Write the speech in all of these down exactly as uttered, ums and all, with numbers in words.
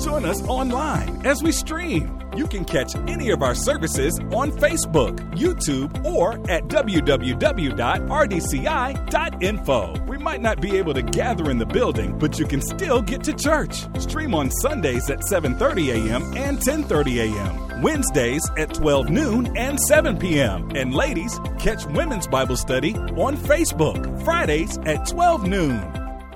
Join us online as we stream. You can catch any of our services on Facebook, YouTube, or at w w w dot r d c i dot info. We might not be able to gather in the building, but you can still get to church. Stream on Sundays at seven thirty a.m. and ten thirty a.m., Wednesdays at twelve noon and seven p.m. And ladies, catch Women's Bible Study on Facebook, Fridays at twelve noon.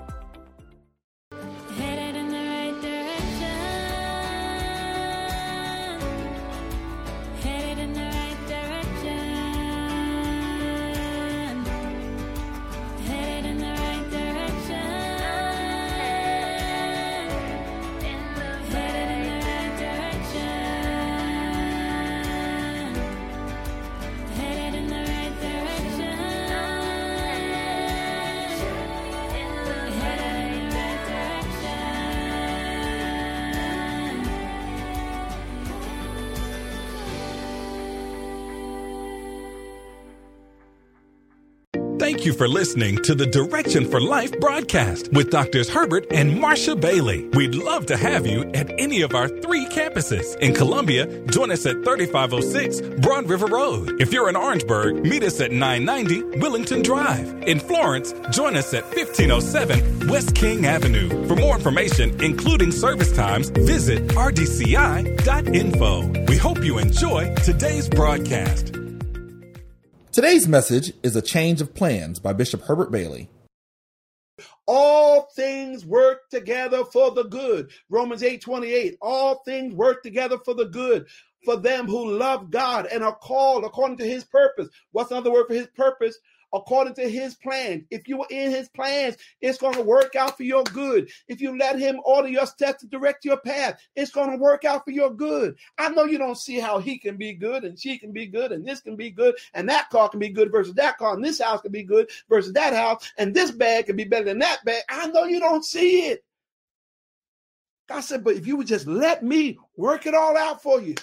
Thank you for listening to the Direction for Life broadcast with Doctors Herbert and Marcia Bailey. We'd love to have you at any of our three campuses. In Columbia, join us at thirty-five oh six Broad River Road. If you're in Orangeburg, meet us at nine ninety Willington Drive. In Florence, join us at fifteen oh seven West King Avenue. For more information, including service times, visit r d c i dot info. We hope you enjoy today's broadcast. Today's message is A Change of Plans by Bishop Herbert Bailey. All things work together for the good. Romans eight twenty-eight. All things work together for the good for them who love God and are called according to his purpose. What's another word for his purpose? According to his plan. If you are in his plans, it's going to work out for your good. If you let him order your steps to direct your path, it's going to work out for your good. I know you don't see how he can be good and she can be good and this can be good and that car can be good versus that car and this house can be good versus that house and this bag can be better than that bag. I know you don't see it. God said, but if you would just let me work it all out for you,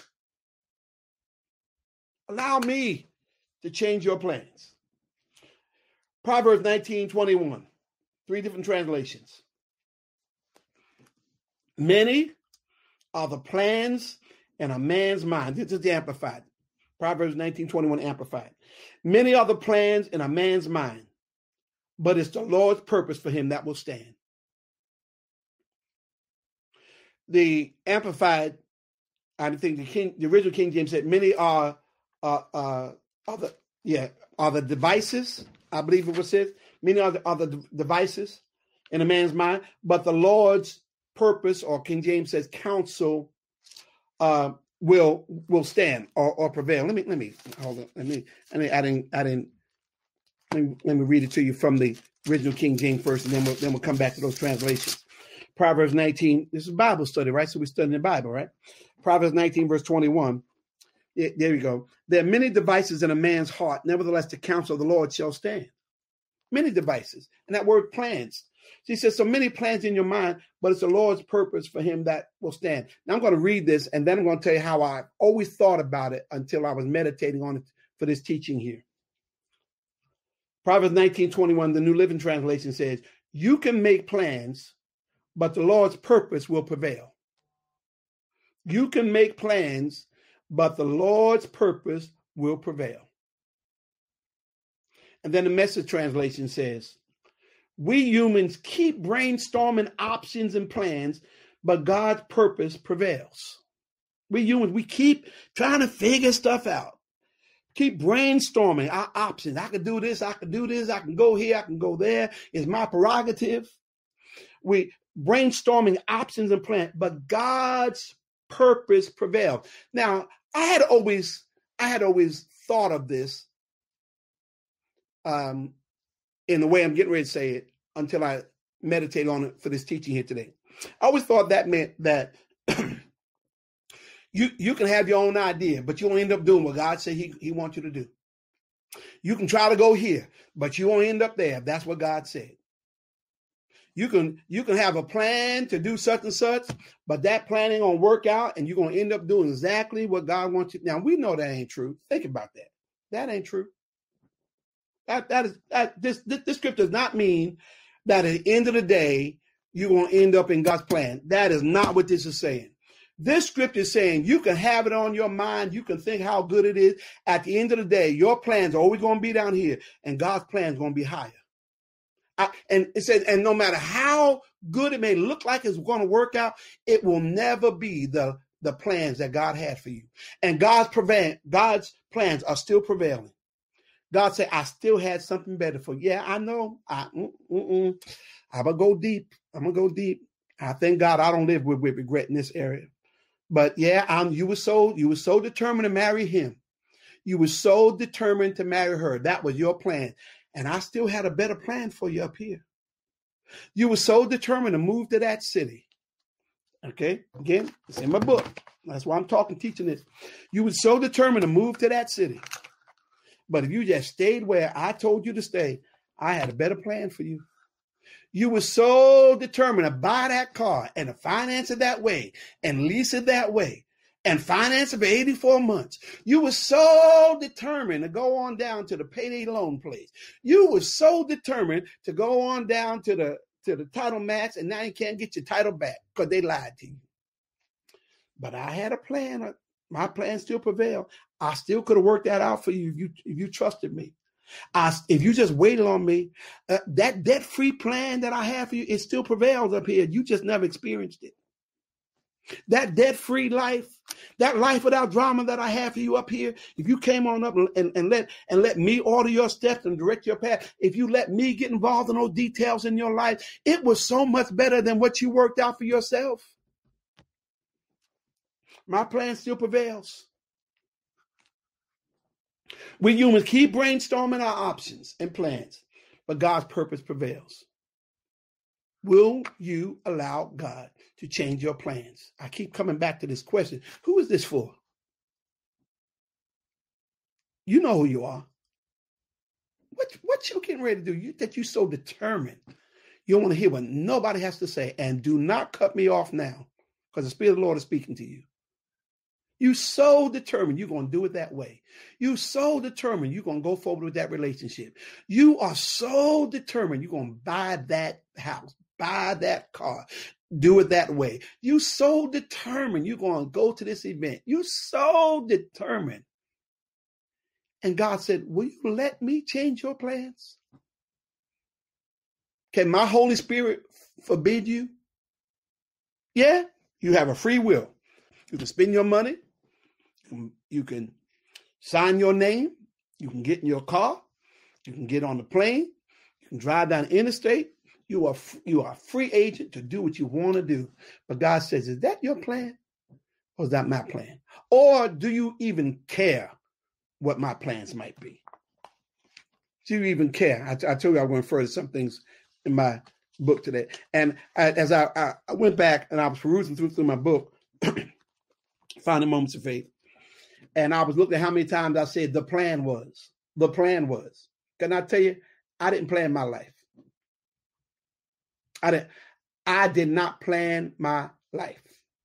allow me to change your plans. Proverbs nineteen twenty-one, three different translations. Many are the plans in a man's mind. This is the Amplified. Proverbs nineteen twenty-one Amplified. Many are the plans in a man's mind, but it's the Lord's purpose for him that will stand. The Amplified, I think the King, the original King James said, many are, uh, uh, are the, yeah, are the devices. I believe it was said, many are the, are the devices in a man's mind, but the Lord's purpose, or King James says counsel, uh, will will stand or, or prevail. Let me let me hold on. Let me I mean I didn't I didn't let me, let me read it to you from the original King James first, and then we'll then we'll come back to those translations. Proverbs nineteen. This is Bible study, right? So we're studying the Bible, right? Proverbs nineteen, verse twenty-one. Yeah, there we go. There are many devices in a man's heart. Nevertheless, the counsel of the Lord shall stand. Many devices. And that word plans. He says, so many plans in your mind, but it's the Lord's purpose for him that will stand. Now I'm going to read this, and then I'm going to tell you how I always thought about it until I was meditating on it for this teaching here. Proverbs nineteen twenty-one, the New Living Translation says, you can make plans, but the Lord's purpose will prevail. You can make plans, but the Lord's purpose will prevail. And then the Message translation says, we humans keep brainstorming options and plans, but God's purpose prevails. We humans, we keep trying to figure stuff out. Keep brainstorming our options. I can do this, I can do this, I can go here, I can go there. It's my prerogative. We brainstorming options and plans, but God's purpose prevails. Now, I had always, I had always thought of this um, in the way I'm getting ready to say it until I meditate on it for this teaching here today. I always thought that meant that you you can have your own idea, but you won't end up doing what God said he, he wants you to do. You can try to go here, but you won't end up there. That's what God said. You can you can have a plan to do such and such, but that plan ain't gonna work out, and you're gonna end up doing exactly what God wants you. Now we know that ain't true. Think about that. That ain't true. That that is that this this, this script does not mean that at the end of the day you're going to end up in God's plan. That is not what this is saying. This script is saying you can have it on your mind. You can think how good it is. At the end of the day, your plans are always going to be down here, and God's plan is going to be higher. I, and it says, and no matter how good it may look like it's going to work out, it will never be the, the plans that God had for you. And God's prevent, God's plans are still prevailing. God said, I still had something better for you. Yeah, I know. I, mm, mm, mm. I'm going to go deep. I'm going to go deep. I thank God I don't live with, with regret in this area. But yeah, I'm, you were so you were so determined to marry him. You were so determined to marry her. That was your plan. And I still had a better plan for you up here. You were so determined to move to that city. Okay, again, it's in my book. That's why I'm talking, teaching this. You were so determined to move to that city. But if you just stayed where I told you to stay, I had a better plan for you. You were so determined to buy that car and to finance it that way and lease it that way and finance it for eighty-four months. You were so determined to go on down to the payday loan place. You were so determined to go on down to the, to the title match, and now you can't get your title back because they lied to you. But I had a plan. My plan still prevailed. I still could have worked that out for you if you, if you trusted me. I, if you just waited on me, uh, that debt-free plan that I have for you, it still prevails up here. You just never experienced it. That debt-free life, that life without drama that I have for you up here, if you came on up and, and, and let and let me order your steps and direct your path, if you let me get involved in those details in your life, it was so much better than what you worked out for yourself. My plan still prevails. We humans keep brainstorming our options and plans, but God's purpose prevails. Will you allow God to change your plans? I keep coming back to this question. Who is this for? You know who you are. What, what you getting ready to do? You, that you're so determined. You don't want to hear what nobody has to say. And do not cut me off now, because the Spirit of the Lord is speaking to you. You're so determined you're going to do it that way. You're so determined you're going to go forward with that relationship. You are so determined you're going to buy that house, buy that car, do it that way. You're so determined you're going to go to this event. You're so determined. And God said, will you let me change your plans? Can my Holy Spirit forbid you? Yeah, you have a free will. You can spend your money. You can sign your name. You can get in your car. You can get on the plane. You can drive down the interstate. You are you are a free agent to do what you want to do. But God says, is that your plan? Or is that my plan? Or do you even care what my plans might be? Do you even care? I, I told you I went further some things in my book today. And I, as I, I, I went back and I was perusing through, through my book, Finding Moments of Faith. And I was looking at how many times I said the plan was. The plan was. Can I tell you, I didn't plan my life. I didn't. I did not plan my life.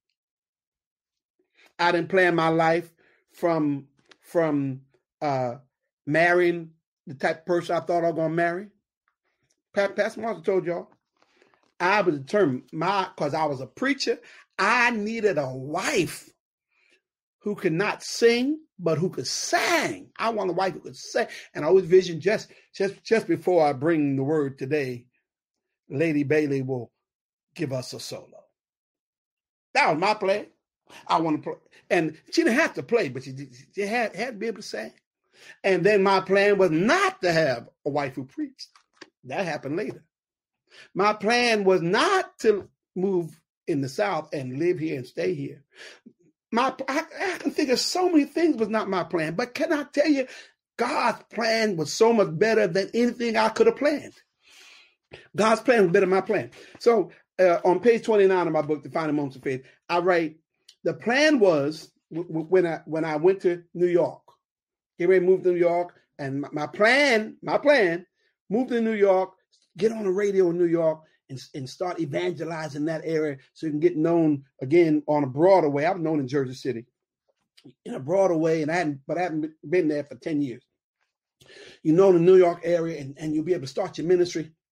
I didn't plan my life from, from uh, marrying the type of person I thought I was going to marry. Pastor Marshall told y'all. I was determined, my because I was a preacher, I needed a wife who could not sing, but who could sing. I want a wife who could sing. And I always vision just, just, just before I bring the word today, Lady Bailey will give us a solo. That was my plan. I want to play. And she didn't have to play, but she, she had, had to be able to sing. And then my plan was not to have a wife who preached. That happened later. My plan was not to move in the South and live here and stay here. My, I, I can think of so many things was not my plan, but can I tell you, God's plan was so much better than anything I could have planned. God's plan was better than my plan. So uh, on page twenty-nine of my book, Defining Moments of Faith, I write, the plan was w- w- when I when I went to New York, get ready to move to New York, and my, my plan, my plan, move to New York, get on the radio in New York, and, and start evangelizing that area so you can get known again on a broader way. I was known in Jersey City in a broader way, and I hadn't, but I hadn't been there for ten years. You know the New York area, and, and you'll be able to start your ministry.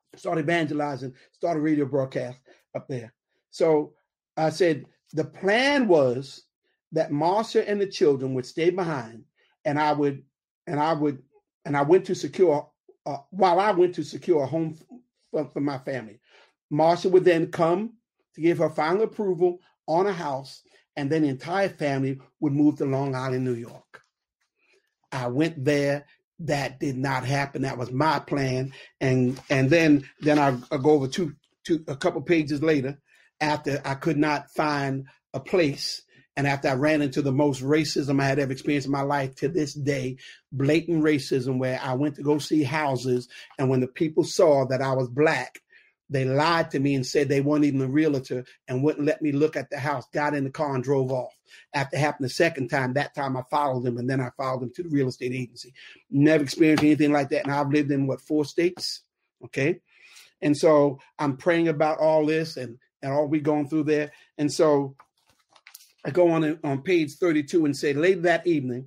Start evangelizing, start a radio broadcast up there. So I said, the plan was that Marsha and the children would stay behind, and I would, and I would, and I went to secure, uh, while I went to secure a home for, for my family. Marsha would then come to give her final approval on a house, and then the entire family would move to Long Island, New York. I went there. That did not happen. That was my plan. And and then then I I'll go over two, two, a couple pages later, after I could not find a place, and after I ran into the most racism I had ever experienced in my life to this day, blatant racism, where I went to go see houses, and when the people saw that I was black, they lied to me and said they weren't even a realtor and wouldn't let me look at the house, got in the car and drove off. After it happened the second time, that time I followed them, and then I followed them to the real estate agency. Never experienced anything like that. And I've lived in, what, four states? Okay. And so I'm praying about all this and, and all we going through there. And so I go on on page thirty-two and say, later that evening,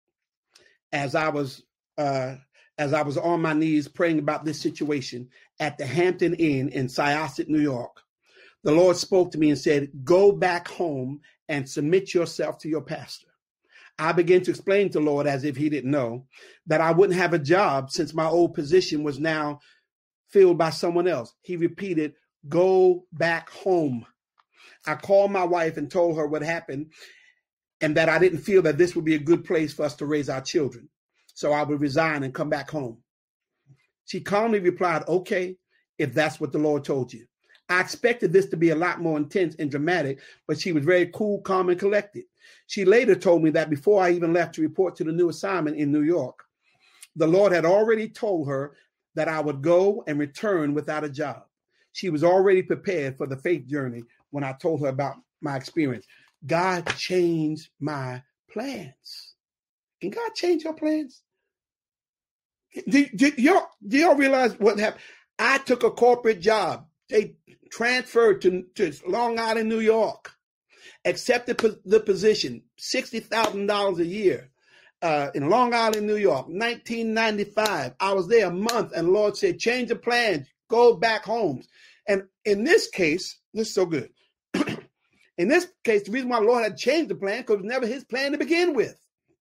as I was uh, as I was on my knees praying about this situation at the Hampton Inn in Syosset, New York, the Lord spoke to me and said, go back home and submit yourself to your pastor. I began to explain to the Lord, as if he didn't know, that I wouldn't have a job since my old position was now filled by someone else. He repeated, go back home. I called my wife and told her what happened and that I didn't feel that this would be a good place for us to raise our children. So I would resign and come back home. She calmly replied, okay, if that's what the Lord told you. I expected this to be a lot more intense and dramatic, but she was very cool, calm, and collected. She later told me that before I even left to report to the new assignment in New York, the Lord had already told her that I would go and return without a job. She was already prepared for the faith journey when I told her about my experience. God changed my plans. Can God change your plans? Do, do, y'all, do y'all realize what happened? I took a corporate job. They transferred to, to Long Island, New York, accepted po- the position, sixty thousand dollars a year uh, in Long Island, New York, nineteen ninety-five. I was there a month, and the Lord said, change the plans, go back home. And in this case, this is so good. In this case, the reason why the Lord had changed the plan, because it was never his plan to begin with.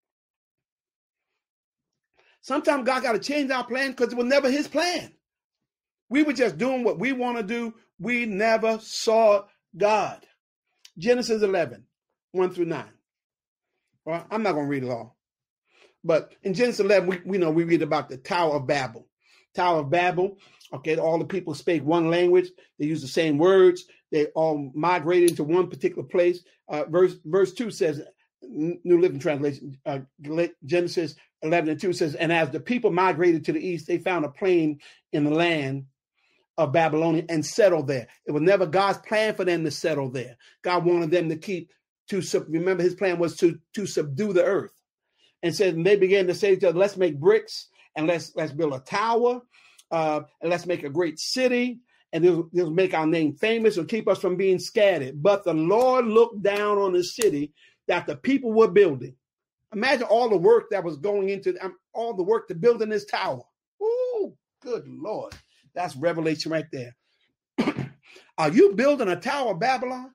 Sometimes God got to change our plan because it was never his plan. We were just doing what we want to do. We never saw God. Genesis eleven, one through nine. Well, I'm not going to read it all. But in Genesis eleven, we, we know we read about the Tower of Babel. Tower of Babel, okay, all the people spake one language. They used the same words. They all migrated into one particular place. Uh, verse, verse two says, New Living Translation, uh, Genesis eleven and two says, and as the people migrated to the east, they found a plain in the land of Babylonia and settled there. It was never God's plan for them to settle there. God wanted them to keep, to remember his plan was to, to subdue the earth. And said, and they began to say to each other, let's make bricks and let's let's build a tower uh, and let's make a great city. And this will make our name famous and keep us from being scattered. But the Lord looked down on the city that the people were building. Imagine all the work that was going into um, all the work to building this tower. Ooh, good Lord. That's revelation right there. Are you building a tower of Babylon?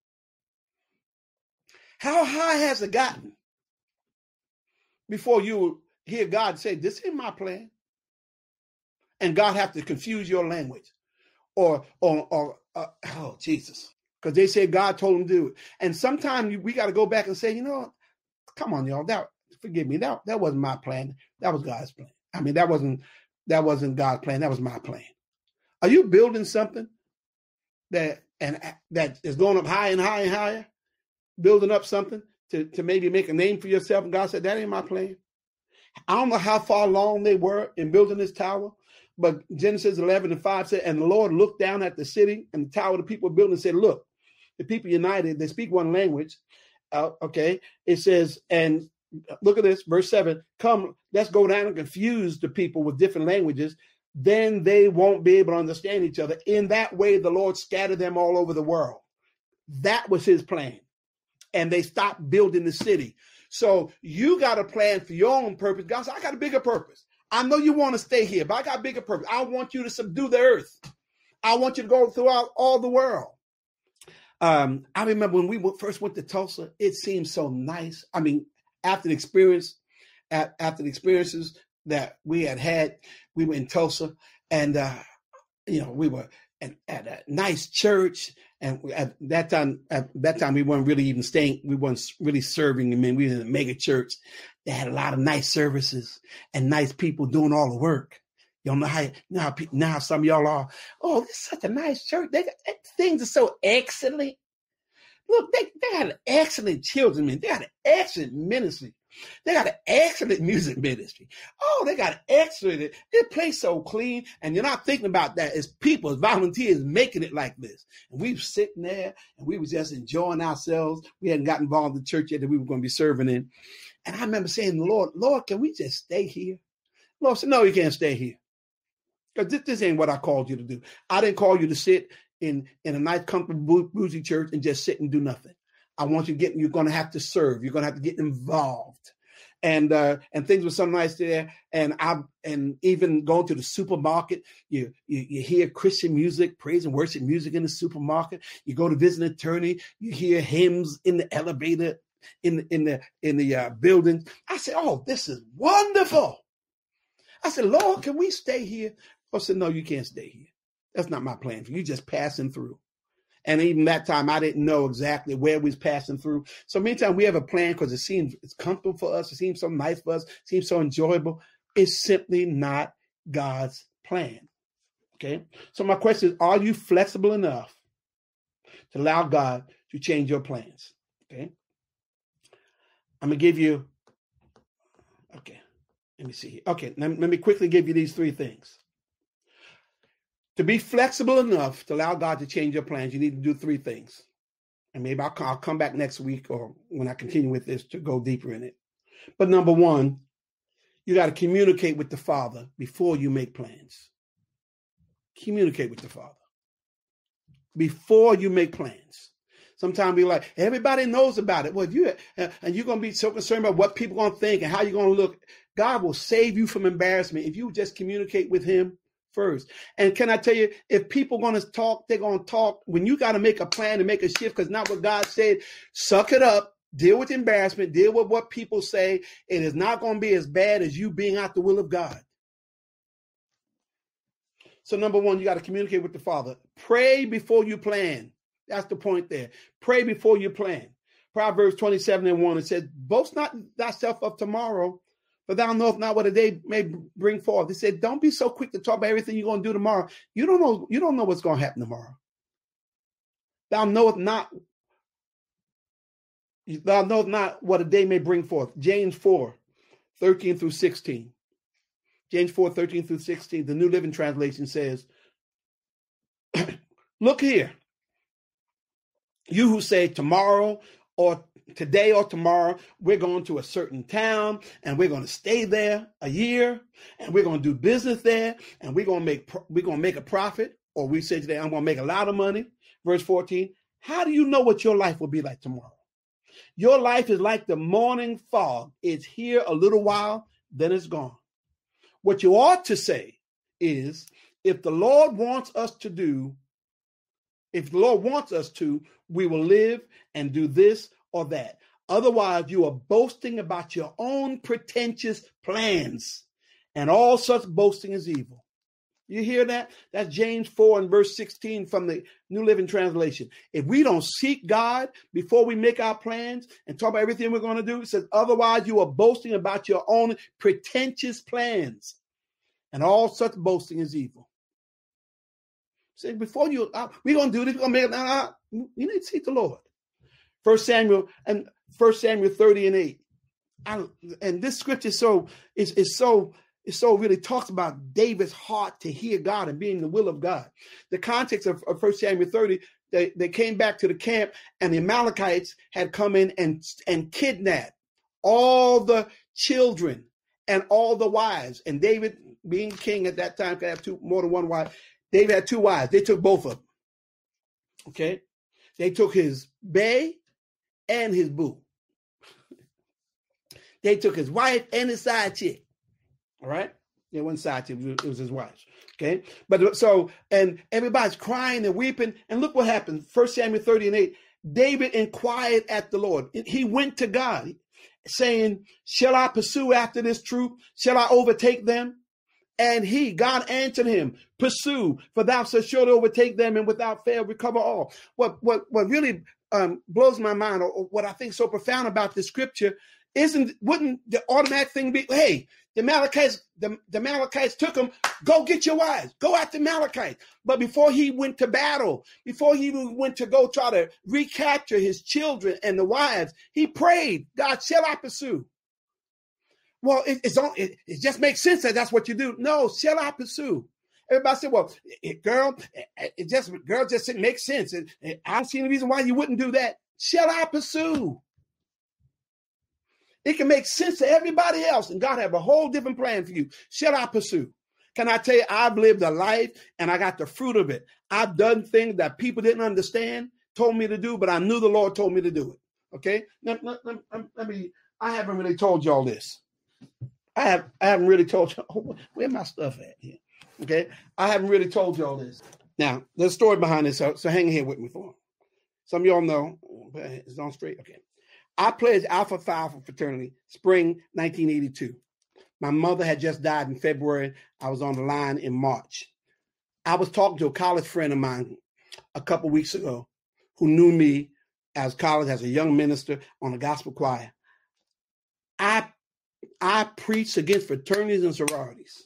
How high has it gotten before you hear God say, this ain't my plan? And God have to confuse your language. Or, or, or uh, oh, Jesus. Because they say God told them to do it. And sometimes we got to go back and say, you know what? Come on, y'all. That, forgive me. That, that wasn't my plan. That was God's plan. I mean, that wasn't that wasn't God's plan. That was my plan. Are you building something that and that is going up higher and higher and higher? Building up something to, to maybe make a name for yourself. And God said, that ain't my plan. I don't know how far along they were in building this tower. But Genesis eleven and five said, and the Lord looked down at the city and the tower the people were building and said, look, the people united, they speak one language. Uh, okay. It says, and look at this, verse seven, come, let's go down and confuse the people with different languages. Then they won't be able to understand each other. In that way, the Lord scattered them all over the world. That was his plan. And they stopped building the city. So you got a plan for your own purpose. God said, I got a bigger purpose. I know you want to stay here, but I got bigger purpose. I want you to subdue the earth. I want you to go throughout all the world. Um, I remember when we first went to Tulsa, it seemed so nice. I mean, after the experience, after the experiences that we had had, we were in Tulsa, and uh, you know, we were at, at a nice church. And at that time, at that time, we weren't really even staying. We weren't really serving. I mean, we were in a mega church. They had a lot of nice services and nice people doing all the work. You don't know how now. Now some of y'all are. Oh, this is such a nice church. They got, things are so excellent. Look, they they got an excellent children ministry. They got an excellent ministry. They got an excellent music ministry. Oh, they got an excellent. This place so clean, and you're not thinking about that. It's people, it's volunteers making it like this. And we were sitting there, and we were just enjoying ourselves. We hadn't gotten involved in the church yet that we were going to be serving in. And I remember saying, Lord, Lord, can we just stay here? Lord said, no, you can't stay here. Because this, this ain't what I called you to do. I didn't call you to sit in, in a nice, comfortable, bougie church and just sit and do nothing. I want you to get, you're going to have to serve. You're going to have to get involved. And uh, and things were so nice there. And I and even going to the supermarket, you, you you hear Christian music, praise and worship music in the supermarket. You go to visit an attorney, you hear hymns in the elevator, in the, in the in the uh, building. I said, oh, this is wonderful. I said, Lord, can we stay here? I said, no, you can't stay here. That's not my plan for you. Just passing through. And even that time, I didn't know exactly where we was passing through. So many times we have a plan because it seems it's comfortable for us. It seems so nice for us. It seems so enjoyable. It's simply not God's plan. Okay. So my question is, are you flexible enough to allow God to change your plans? Okay. I'm going to give you, okay, let me see. Okay. Let, let me quickly give you these three things. To be flexible enough to allow God to change your plans, you need to do three things. And maybe I'll, I'll come back next week or when I continue with this to go deeper in it. But number one, you got to communicate with the Father before you make plans. Communicate with the Father before you make plans. Sometimes we're like, everybody knows about it. Well, if you uh, and you're going to be so concerned about what people are going to think and how you're going to look, God will save you from embarrassment if you just communicate with him first. And can I tell you, if people are going to talk, they're going to talk. When you got to make a plan to make a shift, because not what God said, suck it up, deal with embarrassment, deal with what people say. It is not going to be as bad as you being out the will of God. So number one, you got to communicate with the Father. Pray before you plan. That's the point there. Pray before you plan. Proverbs twenty-seven and one, it says, boast not thyself of tomorrow, for thou knowest not what a day may bring forth. He said, don't be so quick to talk about everything you're going to do tomorrow. You don't know, you don't know what's going to happen tomorrow. Thou knowest not, thou knowest not what a day may bring forth. James four, thirteen through sixteen. James four, thirteen through sixteen, the New Living Translation says, look here, you who say tomorrow or today or tomorrow, we're going to a certain town and we're going to stay there a year and we're going to do business there and we're going to make we're going to make a profit. Or we say today, I'm going to make a lot of money. Verse fourteen, how do you know what your life will be like tomorrow? Your life is like the morning fog. It's here a little while, then it's gone. What you ought to say is, if the Lord wants us to do, if the Lord wants us to, we will live and do this or that. Otherwise, you are boasting about your own pretentious plans, and all such boasting is evil. You hear that? That's James four and verse sixteen from the New Living Translation. If we don't seek God before we make our plans and talk about everything we're going to do, it says, otherwise you are boasting about your own pretentious plans, and all such boasting is evil. Say, before you, uh, we're going to do this, we're going to make it, uh, you need to seek the Lord. First Samuel and First Samuel thirty and eight. I, and this scripture so is, is so it so really talks about David's heart to hear God and being the will of God. The context of, of First Samuel thirty, they, they came back to the camp and the Amalekites had come in and, and kidnapped all the children and all the wives. And David, being king at that time, could have two more than one wife. David had two wives. They took both of them. Okay. They took his bae and his boo. They took his wife and his side chick. All right. It wasn't side chicks, it was his wives. Okay. But so, and everybody's crying and weeping. And look what happened. First Samuel thirty and eight. David inquired at the Lord. He went to God saying, shall I pursue after this troop? Shall I overtake them? And he, God answered him, pursue, for thou shalt surely overtake them and without fail recover all. What what what really um, blows my mind, or, or what I think is so profound about this scripture, isn't wouldn't the automatic thing be, hey, the Amalekites, the, the Amalekites took him, go get your wives, go after Amalekites. But before he went to battle, before he even went to go try to recapture his children and the wives, he prayed, God, shall I pursue? Well, it, it's on, it, it just makes sense that that's what you do. No, shall I pursue? Everybody said, well, it, girl, it, it just, girl, just it makes sense. It, it, I don't see any reason why you wouldn't do that. Shall I pursue? It can make sense to everybody else, and God have a whole different plan for you. Shall I pursue? Can I tell you, I've lived a life, and I got the fruit of it. I've done things that people didn't understand, told me to do, but I knew the Lord told me to do it. Okay? Now, let, let, let me, I haven't really told y'all this. I have I haven't really told you oh, where my stuff at here. Okay, I haven't really told you all this. Now, there's a story behind this, so, so hang here with me for. Some of y'all know, but it's on straight. Okay, I pledged Alpha Phi Alpha fraternity spring nineteen eighty-two. My mother had just died in February. I was on the line in March. I was talking to a college friend of mine a couple weeks ago who knew me as college as a young minister on the gospel choir. I I preached against fraternities and sororities.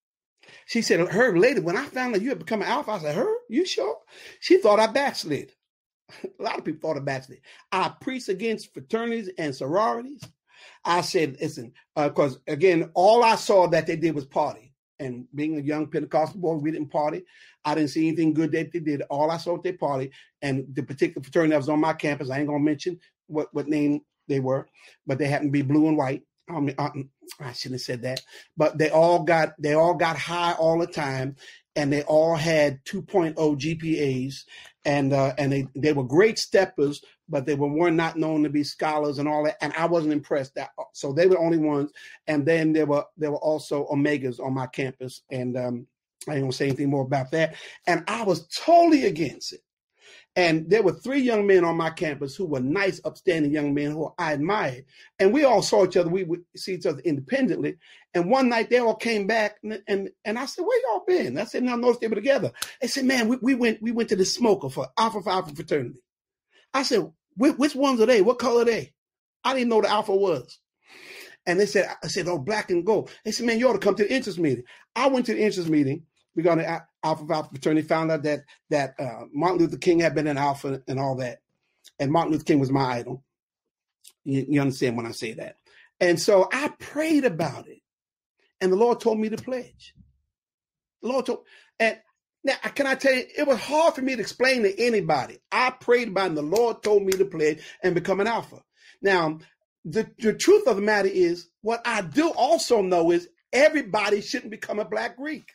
She said, her lady, when I found out you had become an alpha, I said, her, you sure? She thought I backslid. A lot of people thought I backslid. I preached against fraternities and sororities. I said, listen, because uh, again, all I saw that they did was party. And being a young Pentecostal boy, we didn't party. I didn't see anything good that they did. All I saw was they party. And the particular fraternity that was on my campus, I ain't going to mention what, what name they were, but they happened to be blue and white. I mean, I shouldn't have said that, but they all got they all got high all the time, and they all had two point oh G P As, and uh, and they, they were great steppers, but they were, were not known to be scholars and all that. And I wasn't impressed. That so they were the only ones. And then there were there were also Omegas on my campus, and um, I ain't gonna say anything more about that. And I was totally against it. And there were three young men on my campus who were nice, upstanding young men who I admired. And we all saw each other. We would see each other independently. And one night they all came back, and and, and I said, where y'all been? I said, no, I noticed they were together. They said, man, we, we went we went to the smoker for Alpha Phi Alpha fraternity. I said, which ones are they? What color are they? I didn't know the Alpha was. And they said, I said, oh, black and gold. They said, man, you ought to come to the interest meeting. I went to the interest meeting. We got an Alpha Phi Alpha fraternity, found out that that uh, Martin Luther King had been an Alpha and all that. And Martin Luther King was my idol. You, you understand when I say that. And so I prayed about it. And the Lord told me to pledge. The Lord told, and now can I tell you, it was hard for me to explain to anybody. I prayed about it and the Lord told me to pledge and become an Alpha. Now, the, the truth of the matter is, what I do also know is everybody shouldn't become a Black Greek.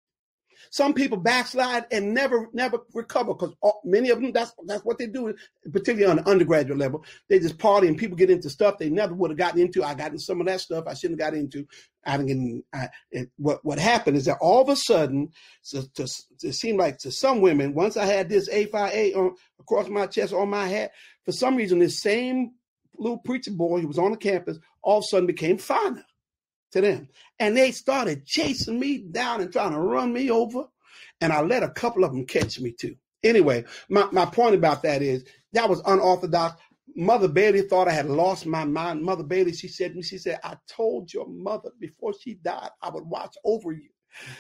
Some people backslide and never, never recover because many of them, that's that's what they do, particularly on the undergraduate level. They just party and people get into stuff they never would have gotten into. I got into some of that stuff I shouldn't have got into. I didn't get in, I, it, what, what happened is that all of a sudden, to, to, it seemed like to some women, once I had this A five A on, across my chest on my hat, for some reason, this same little preacher boy who was on the campus all of a sudden became finer to them. And they started chasing me down and trying to run me over. And I let a couple of them catch me too. Anyway, my, my point about that is that was unorthodox. Mother Bailey thought I had lost my mind. Mother Bailey, she said to me, she said, I told your mother before she died, I would watch over you.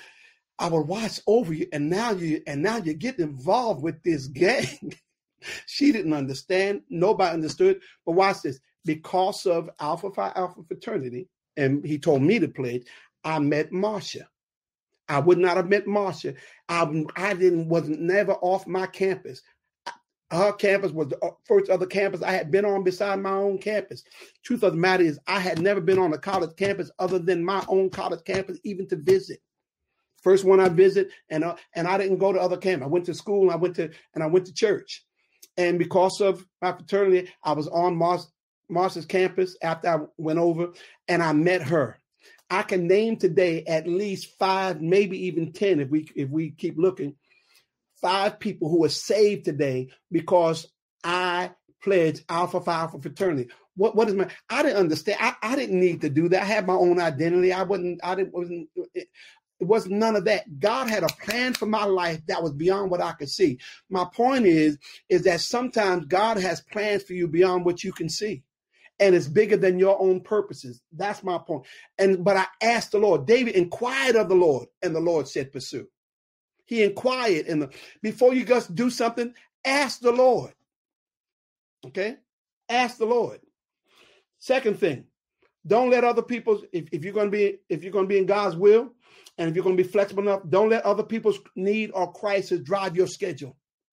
I would watch over you. And now you, and now you get involved with this gang. She didn't understand. Nobody understood. But watch this. Because of Alpha Phi Alpha fraternity, and he told me to pledge, I met Marcia. I would not have met Marcia. I, I didn't, wasn't never off my campus. Her campus was the first other campus I had been on beside my own campus. Truth of the matter is I had never been on a college campus other than my own college campus, even to visit. First one I visit, and uh, and I didn't go to other camp. I went to school, and I went to and I went to church. And because of my fraternity, I was on Mars, Marcia's campus after I went over, and I met her. I can name today at least five, maybe even ten, if we if we keep looking, five people who are saved today because I pledged Alpha Phi Alpha fraternity. What what is my? I didn't understand. I, I didn't need to do that. I had my own identity. I wasn't. I didn't. Wasn't. It, it was none of that. God had a plan for my life that was beyond what I could see. My point is, is that sometimes God has plans for you beyond what you can see. And it's bigger than your own purposes. That's my point. And but I asked the Lord. David inquired of the Lord, and the Lord said, pursue. He inquired in the before you just do something, ask the Lord. Okay? Ask the Lord. Second thing, don't let other people's, if, if you're going to be, if you're going to be in God's will, and if you're going to be flexible enough, don't let other people's need or crisis drive your schedule.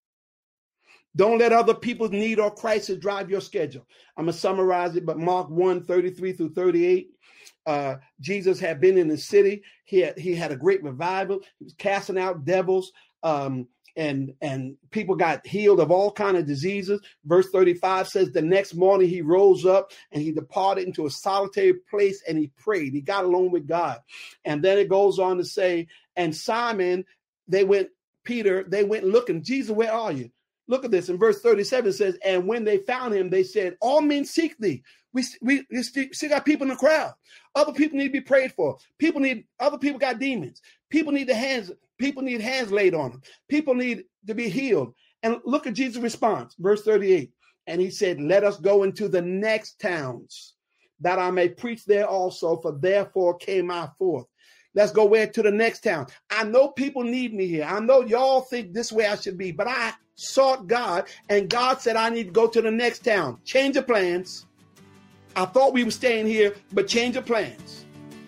Don't let other people's need or crisis drive your schedule. I'm going to summarize it, but Mark one, thirty-three through thirty-eight, uh, Jesus had been in the city. He had, he had a great revival. He was casting out devils, um, and, and people got healed of all kinds of diseases. Verse thirty-five says, the next morning he rose up and he departed into a solitary place and he prayed. He got alone with God. And then it goes on to say, and Simon, they went, Peter, they went looking, Jesus, where are you? Look at this. In verse thirty-seven, it says, and when they found him, they said, all men seek thee. We, we, we still got people in the crowd. Other people need to be prayed for. People need, other people got demons. People need the hands, people need hands laid on them. People need to be healed. And look at Jesus' response, verse thirty-eight. And he said, let us go into the next towns, that I may preach there also, for therefore came I forth. Let's go where? To the next town. I know people need me here. I know y'all think this way I should be, but I sought God, and God said I need to go to the next town. Change of plans. I thought we were staying here, but change of plans.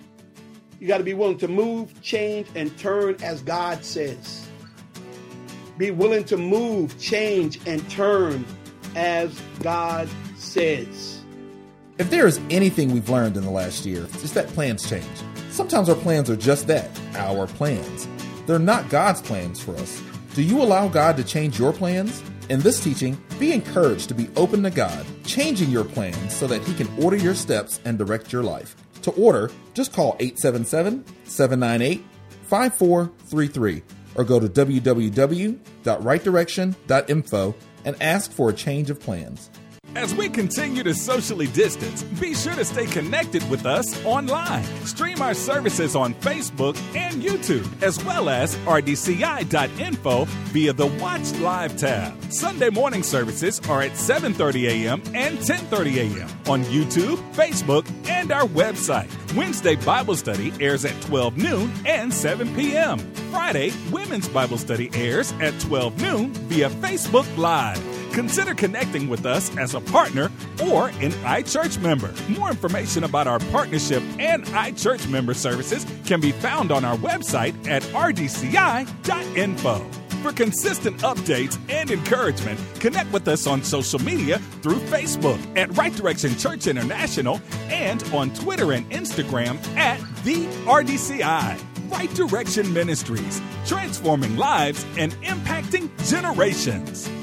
You got to be willing to move, change, and turn as God says. Be willing to move, change, and turn as God says. If there is anything we've learned in the last year, it's that plans change. Sometimes our plans are just that, our plans. They're not God's plans for us. Do you allow God to change your plans? In this teaching, be encouraged to be open to God, changing your plans so that he can order your steps and direct your life. To order, just call eight seven seven, seven nine eight, five four three three or go to w w w dot right direction dot info and ask for a change of plans. As we continue to socially distance, be sure to stay connected with us online. Stream our services on Facebook and YouTube, as well as r d c i dot info via the Watch Live tab. Sunday morning services are at seven thirty a.m. and ten thirty a.m. on YouTube, Facebook, and our website. Wednesday Bible Study airs at twelve noon and seven p.m. Friday, Women's Bible Study airs at twelve noon via Facebook Live. Consider connecting with us as a partner or an iChurch member. More information about our partnership and iChurch member services can be found on our website at r d c i dot info. For consistent updates and encouragement, connect with us on social media through Facebook at Right Direction Church International and on Twitter and Instagram at the R D C I. Right Direction Ministries, transforming lives and impacting generations.